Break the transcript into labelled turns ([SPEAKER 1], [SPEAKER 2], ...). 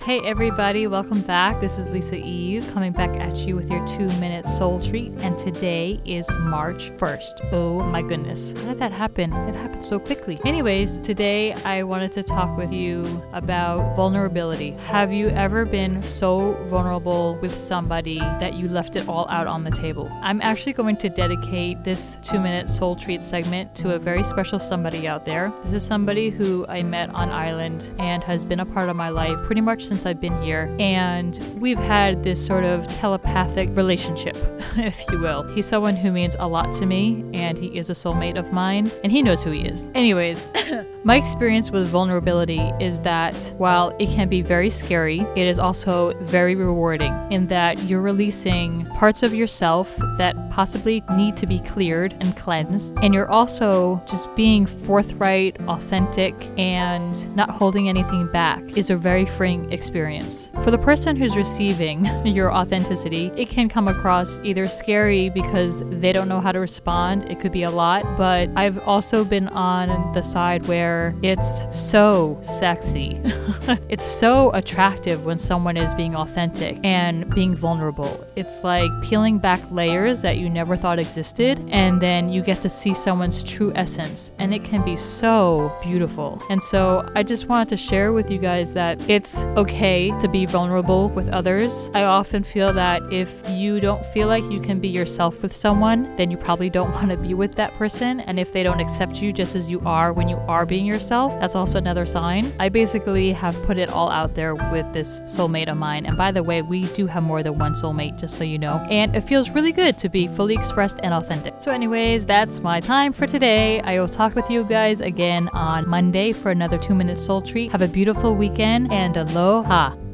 [SPEAKER 1] Hey everybody, welcome back. This is Lisa Eve coming back at you with your 2-minute soul treat, and today is March 1st. Oh my goodness, how did that happen? It happened so quickly. Anyways, today I wanted to talk with you about vulnerability. Have you ever been so vulnerable with somebody that you left it all out on the table? I'm actually going to dedicate this 2-minute soul treat segment to a very special somebody out there. This is somebody who I met on Ireland and has been a part of my life pretty much since I've been here, and we've had this sort of telepathic relationship, if you will. He's someone who means a lot to me, and he is a soulmate of mine, and he knows who he is. Anyways, my experience with vulnerability is that while it can be very scary, it is also very rewarding in that you're releasing parts of yourself that possibly need to be cleared and cleansed, and you're also just being forthright, authentic, and not holding anything back is a very freeing experience. For the person who's receiving your authenticity, it can come across either scary because they don't know how to respond. It could be a lot, but I've also been on the side where it's so sexy. It's so attractive when someone is being authentic and being vulnerable. It's like peeling back layers that you never thought existed, and then you get to see someone's true essence, and it can be so beautiful. And so I just wanted to share with you guys that it's okay to be vulnerable with others. I often feel that if you don't feel like you can be yourself with someone, then you probably don't want to be with that person. And if they don't accept you just as you are when you are being yourself, that's also another sign. I basically have put it all out there with this soulmate of mine. And by the way, we do have more than one soulmate, just so you know. And it feels really good to be fully expressed and authentic. So anyways, that's my time for today. I will talk with you guys again on Monday for another 2-minute soul treat. Have a beautiful weekend and aloha.